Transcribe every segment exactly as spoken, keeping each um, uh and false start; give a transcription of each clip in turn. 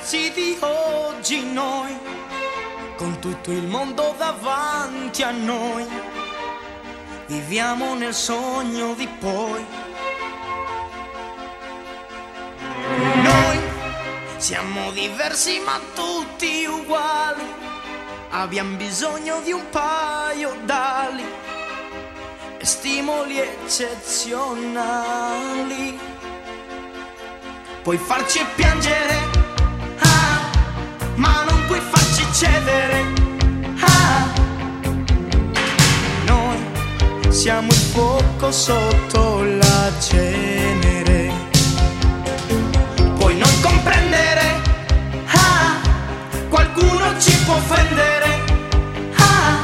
ragazzi di oggi noi, con tutto il mondo davanti a noi, viviamo nel sogno di poi. Noi siamo diversi ma tutti uguali, abbiamo bisogno di un paio d'ali e stimoli eccezionali. Puoi farci piangere, ah, ma non puoi farci cedere, ah. Noi siamo il fuoco sotto la cenere. Puoi non comprendere, ah, qualcuno ci può offendere, ah.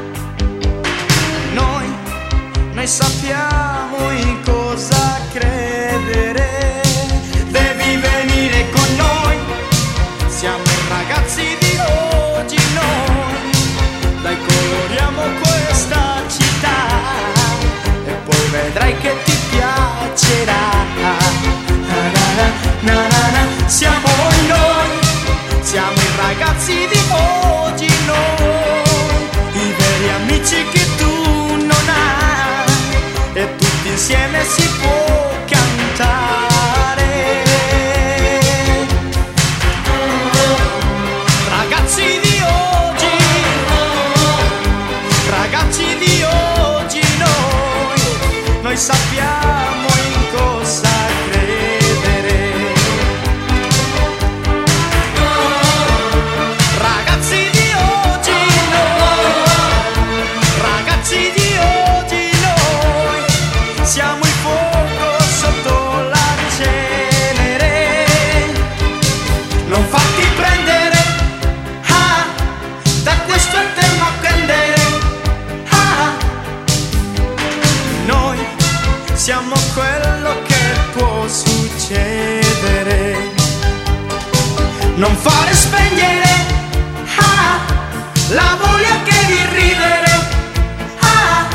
Noi, noi sappiamo in cosa credere. Devi venire con noi, siamo i ragazzi di oggi noi. Dai, coloriamo questa città e poi vedrai che ti piacerà. Na na na, na na na. Siamo noi, siamo i ragazzi di oggi noi, i veri amici che tu non hai, e tutti insieme si può cantare. Ragazzi di oggi, ragazzi di oggi noi, noi sappiamo in cosa credere. Ragazzi di oggi noi, ragazzi di oggi noi, siamo il fuoco sotto la cenere. Non farti prendere, ah, da questo eterno candele, ah. Noi siamo quello che può succedere. Non fare spegnere, ah, la voglia che di ridere, ah.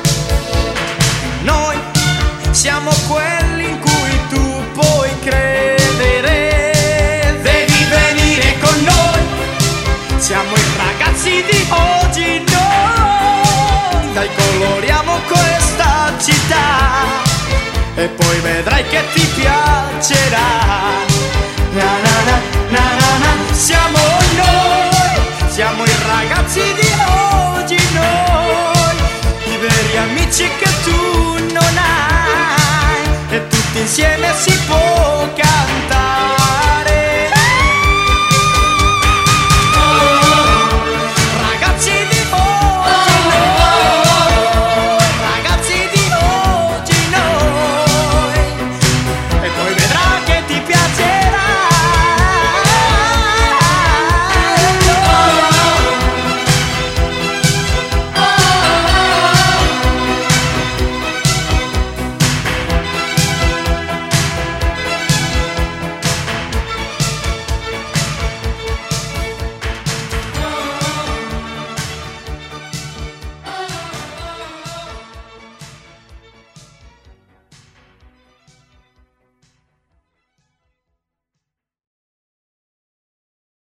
Noi siamo quelli in cui tu puoi credere. Devi venire con noi, siamo i ragazzi di oggi noi. Dai, coloriamo questa città e poi vedrai che ti piacerà. Na na na, na na na. Siamo noi, siamo i ragazzi di oggi noi, i veri amici che tu non hai.